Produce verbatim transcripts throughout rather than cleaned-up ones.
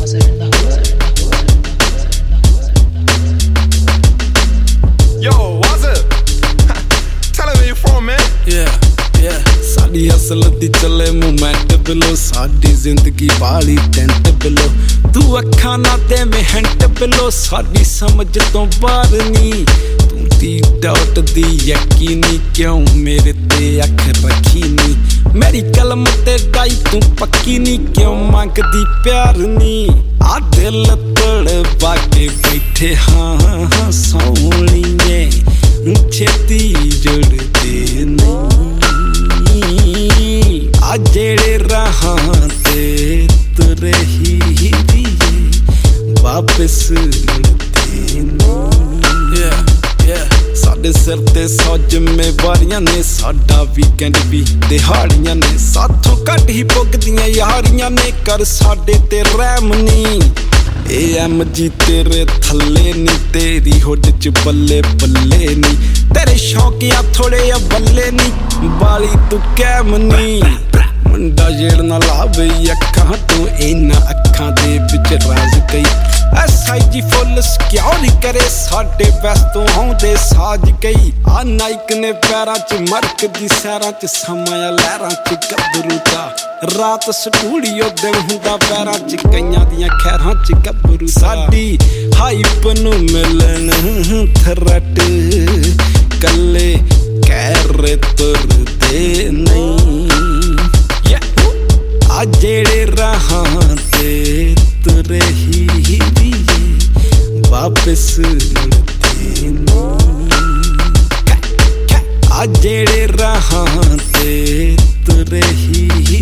Yo, what's up? Tell me where you from, man. Yeah, yeah. साडी हसलत दी चले moment below साडी जिंदगी वाली tent below तू अखा ना दे में हैंट बिलो साडी समझ तो बाहर नी तू दी डाउट दी यकीनी क्यों मेरे ते अख रखी नी मेरी कलम ते डाई तू पक्की नी क्यों मांगदी प्यार नी आ दिल तड़वा के बैठे हाँ हाँ सोहणीए छेती जुड़दे नहीं आ जेड़े राहां ते तुरे ही वापस मुड़दे नहीं yeah, yeah. साडे सिर ते सौ जिम्मेवारियां ने साडा वीकेंड भी दिहाड़ियां ने साथों घट ही पुगदियां यारियां ने कर साडे ते रहम नी ए एम जी तेरे थल्ले नी तेरी हुड च बल्ले बल्ले नी तेरे शौकिया थोड़े या बल्ले नी बाली तू कैम नी मुंडा जेड़ ना लावे अखां तू इना अखां दे विच राज कई एस आई जी फुल सिक्योरी करे साडे वैस्तों आउंदे साज कई आ नाइक ने पैरां च मरक दी सैरां च समाया लहरां च गबरू दा रात स्टूडियो दिन हुंदा पैरां च कईयां दियां खैरां च गबरू साडी हाइप नू मिलन थरट कल्ले कैर तुरदे नहीं आ जेड़े राहां ते तुरे ही वापस मुड़दे नहीं आ जेड़े राहां ते तुरे ही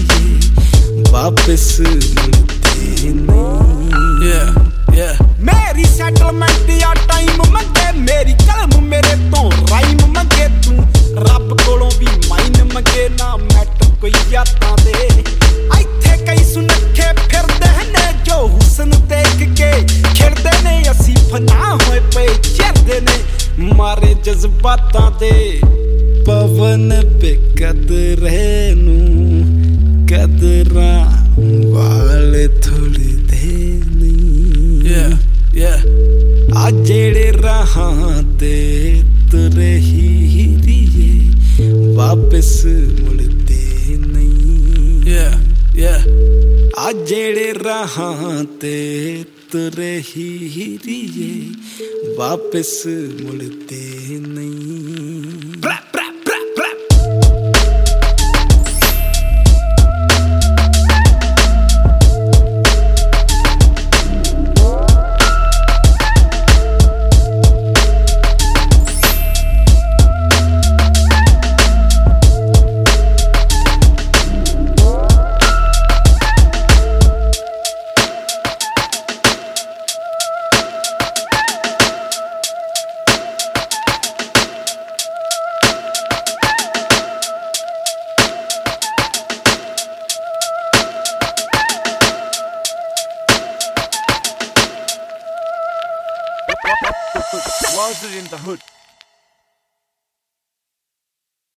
वापस मुड़दे नहीं yeah, yeah. मेरी सेटलमेंट या टाइम मंगे मेरी कलम मेरे तो राइम मंगे तू रब कोलों भी माइन मंगे ना मैटर कोई यादां दे इत्थे कई सुनखे फिरदे ने जो हुसन देख के खिड़दे ने असी फना होए पे चढ़दे ने मारे जज्बातां दे पवन पे कदरे नू कदरां वाले थोड़े दे नहीं yeah, yeah. आ जेड़े राहां ते तुरे ही वापस मुड़दे नहीं yeah, yeah. आ जेड़े राहां ते तुरे ही वापस मुड़दे नहीं ब्रा, ब्रा, ब्रा, ब्रा. Was it in the hood?